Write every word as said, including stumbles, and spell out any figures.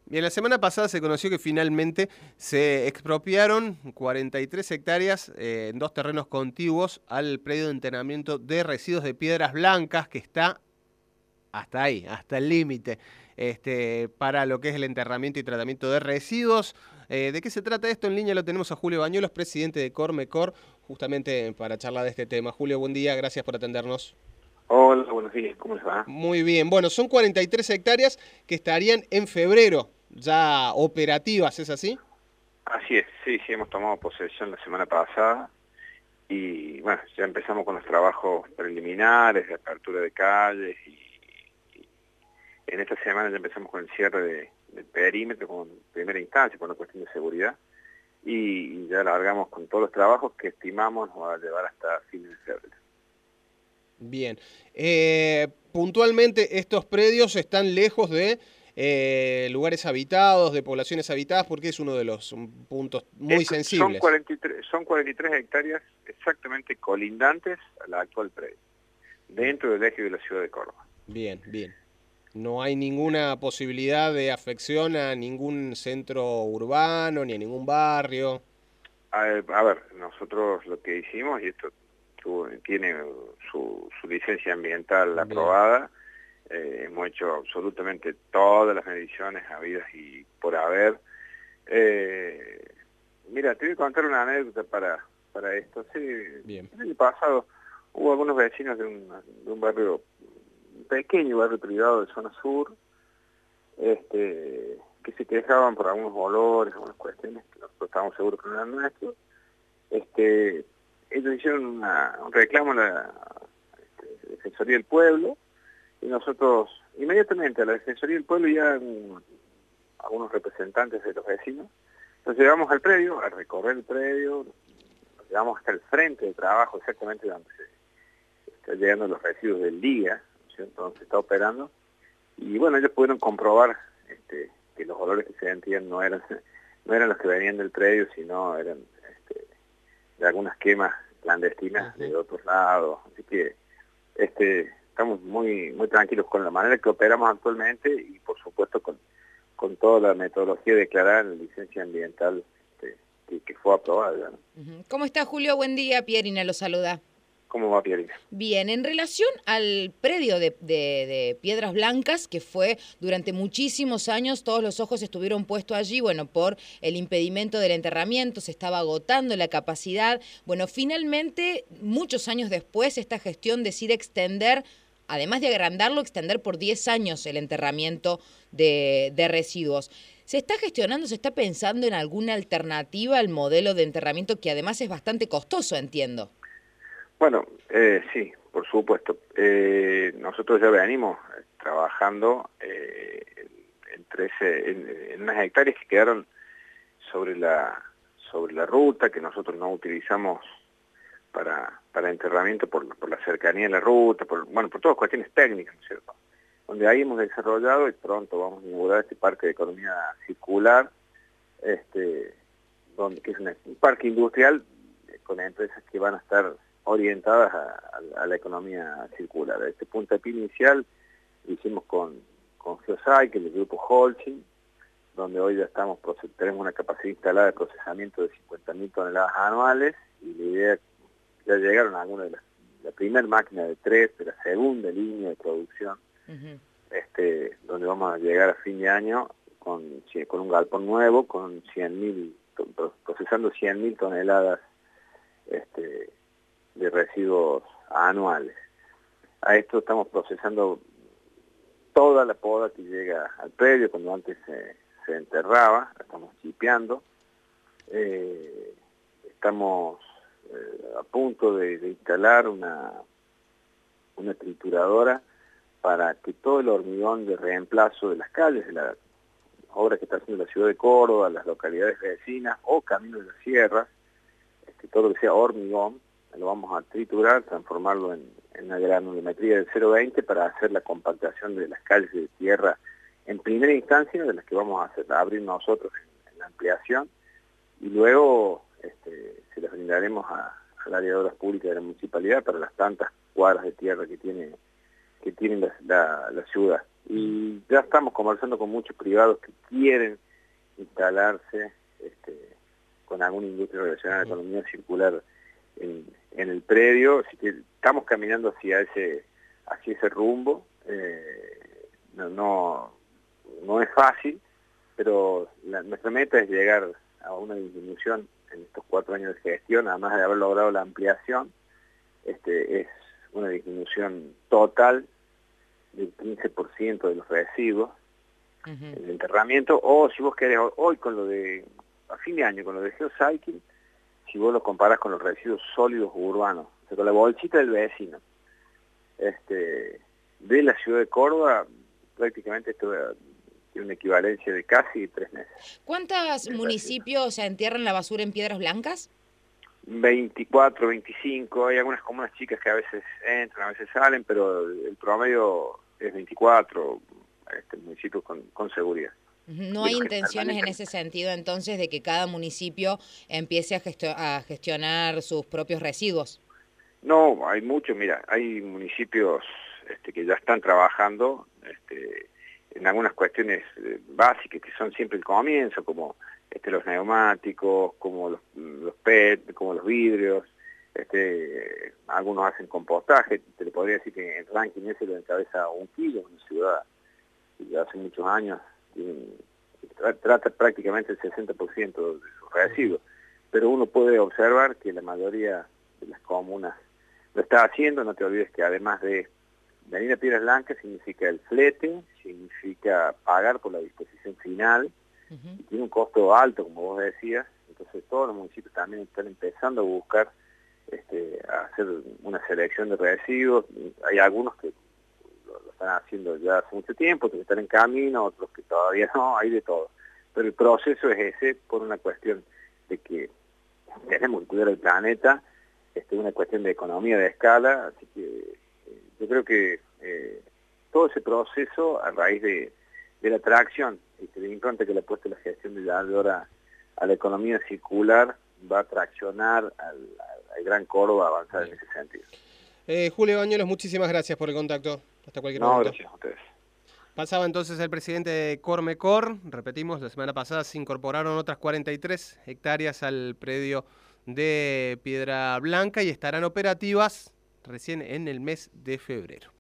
Bien, la semana pasada se conoció que finalmente se expropiaron cuarenta y tres hectáreas eh, en dos terrenos contiguos al predio de enterramiento de residuos de Piedras Blancas, que está hasta ahí, hasta el límite, este, para lo que es el enterramiento y tratamiento de residuos. Eh, ¿De qué se trata esto? En línea lo tenemos a Julio Bañuelos, presidente de Cormecor, justamente para charlar de este tema. Julio, buen día, gracias por atendernos. Hola, buenos días, ¿cómo les va? Muy bien, bueno, son cuarenta y tres hectáreas que estarían en febrero ya operativas, ¿es así? Así es, sí, sí, hemos tomado posesión la semana pasada y bueno, ya empezamos con los trabajos preliminares de apertura de calles y, y en esta semana ya empezamos con el cierre de, del perímetro con primera instancia, con una cuestión de seguridad y, y ya largamos con todos los trabajos que estimamos nos va a llevar hasta fines de febrero. Bien. Eh, puntualmente, estos predios están lejos de eh, lugares habitados, de poblaciones habitadas, porque es uno de los um, puntos muy Esto, son, sensibles. cuarenta y tres, son cuarenta y tres hectáreas exactamente colindantes a la actual predio, dentro del eje de la ciudad de Córdoba. Bien, bien. No hay ninguna posibilidad de afección a ningún centro urbano ni a ningún barrio. A, a ver, nosotros lo que hicimos, y esto tu, tiene su, su licencia ambiental Bien. aprobada, eh, hemos hecho absolutamente todas las mediciones habidas y por haber. Eh, mira, te voy a contar una anécdota para, para esto. Sí, Bien. el año pasado hubo algunos vecinos de un, de un barrio, un pequeño barrio privado de zona sur, este, que se quejaban por algunos olores, algunas cuestiones que nosotros estábamos seguros que no eran nuestros. Este, ellos hicieron una, un reclamo a la este, Defensoría del Pueblo y nosotros inmediatamente a la Defensoría del Pueblo ya un, algunos representantes de los vecinos nos llevamos al predio, a recorrer el predio, nos llevamos hasta el frente de trabajo, exactamente donde se están llegando los residuos del día, ¿no es cierto?, donde se está operando. Y bueno, ellos pudieron comprobar este, que los olores que se sentían no eran, no eran los que venían del predio, sino eran este, de algunas quemas clandestinas de otros lados. Así que este, estamos muy muy tranquilos con la manera que operamos actualmente y por supuesto con, con toda la metodología declarada en la licencia ambiental este, que, que fue aprobada, ¿no? ¿Cómo está, Julio? Buen día, Pierina lo saluda. ¿Cómo va, Pierina? Bien, en relación al predio de, de, de Piedras Blancas, que fue durante muchísimos años, todos los ojos estuvieron puestos allí, bueno, por el impedimento del enterramiento, se estaba agotando la capacidad. Bueno, finalmente, muchos años después, esta gestión decide extender, además de agrandarlo, extender por diez años el enterramiento de, de residuos. ¿Se está gestionando, se está pensando en alguna alternativa al modelo de enterramiento que además es bastante costoso, entiendo? Bueno, eh, sí, por supuesto. Eh, nosotros ya venimos trabajando eh, en, trece, en, en unas hectáreas que quedaron sobre la sobre la ruta, que nosotros no utilizamos para, para enterramiento por, por la cercanía de la ruta, por, bueno, por todas cuestiones técnicas, ¿no es cierto? Donde ahí hemos desarrollado y pronto vamos a inaugurar este parque de economía circular, este, donde, que es una, un parque industrial con empresas que van a estar orientadas a, a, a la economía circular. Este puntapié inicial lo hicimos con, con Geosai, que es el grupo Holcim, donde hoy ya estamos, tenemos una capacidad instalada de procesamiento de cincuenta mil toneladas anuales, y la idea, ya llegaron algunas de las, la primera máquina de tres, de la segunda línea de producción, uh-huh. este, donde vamos a llegar a fin de año con, con un galpón nuevo, con cien mil, procesando cien mil toneladas este, de residuos anuales. A esto estamos procesando toda la poda que llega al predio, cuando antes se, se enterraba, la estamos chipeando. Eh, estamos eh, a punto de, de instalar una, una trituradora para que todo el hormigón de reemplazo de las calles, de la obra que está haciendo la ciudad de Córdoba, las localidades vecinas o caminos de las sierras, este, todo lo que sea hormigón, lo vamos a triturar, transformarlo en, en una granulometría de cero punto veinte para hacer la compactación de las calles de tierra en primera instancia, de las que vamos a, hacer, a abrir nosotros en, en la ampliación, y luego este, se las brindaremos a, al área de obras públicas de la municipalidad para las tantas cuadras de tierra que tiene que tiene la, la, la ciudad. Y ya estamos conversando con muchos privados que quieren instalarse este, con alguna industria relacionada a la economía circular en, en el predio, así que estamos caminando hacia ese, hacia ese rumbo. Eh, no, no, no es fácil, pero la, nuestra meta es llegar a una disminución en estos cuatro años de gestión, además de haber logrado la ampliación, este, es una disminución total del quince por ciento de los residuos, uh-huh. el enterramiento, o si vos querés, hoy con lo de, a fin de año, con lo de geocycling, si vos lo comparás con los residuos sólidos urbanos, o sea, con la bolsita del vecino, este, de la ciudad de Córdoba, prácticamente esto tiene una equivalencia de casi tres meses. ¿Cuántos municipios se entierran la basura en Piedras Blancas? veinticuatro, veinticinco, hay algunas comunas chicas que a veces entran, a veces salen, pero el promedio es veinticuatro este, municipios con, con seguridad. ¿No hay intenciones en ese sentido entonces de que cada municipio empiece a, gesto a gestionar sus propios residuos? No, hay muchos, mira, hay municipios este, que ya están trabajando este, en algunas cuestiones básicas que son siempre el comienzo, como este, los neumáticos, como los, los P E T, como los vidrios, este, algunos hacen compostaje, te le podría decir que el ranking ese lo encabeza un kilo, una ciudad que hace muchos años tienen, trata prácticamente el sesenta por ciento de sus residuos, pero uno puede observar que la mayoría de las comunas lo está haciendo. No te olvides que además de venir a Piedras Blancas significa el flete, significa pagar por la disposición final, uh-huh. y tiene un costo alto, como vos decías, entonces todos los municipios también están empezando a buscar este, a hacer una selección de residuos. Hay algunos que lo, lo están haciendo ya hace mucho tiempo, otros que están en camino, otros que todavía no, hay de todo. Pero el proceso es ese por una cuestión de que tenemos que cuidar el planeta, este, una cuestión de economía de escala, así que eh, yo creo que eh, todo ese proceso a raíz de, de la atracción este, de impronta que le ha puesto la gestión de la ahora a la economía circular va a traccionar al, al Gran Córdoba a avanzar en ese sentido. Eh, Julio Bañuelos, muchísimas gracias por el contacto. Hasta cualquier no, momento. Gracias a ustedes. Pasaba entonces el presidente de Cormecor. Repetimos, la semana pasada se incorporaron otras cuarenta y tres hectáreas al predio de Piedra Blanca y estarán operativas recién en el mes de febrero.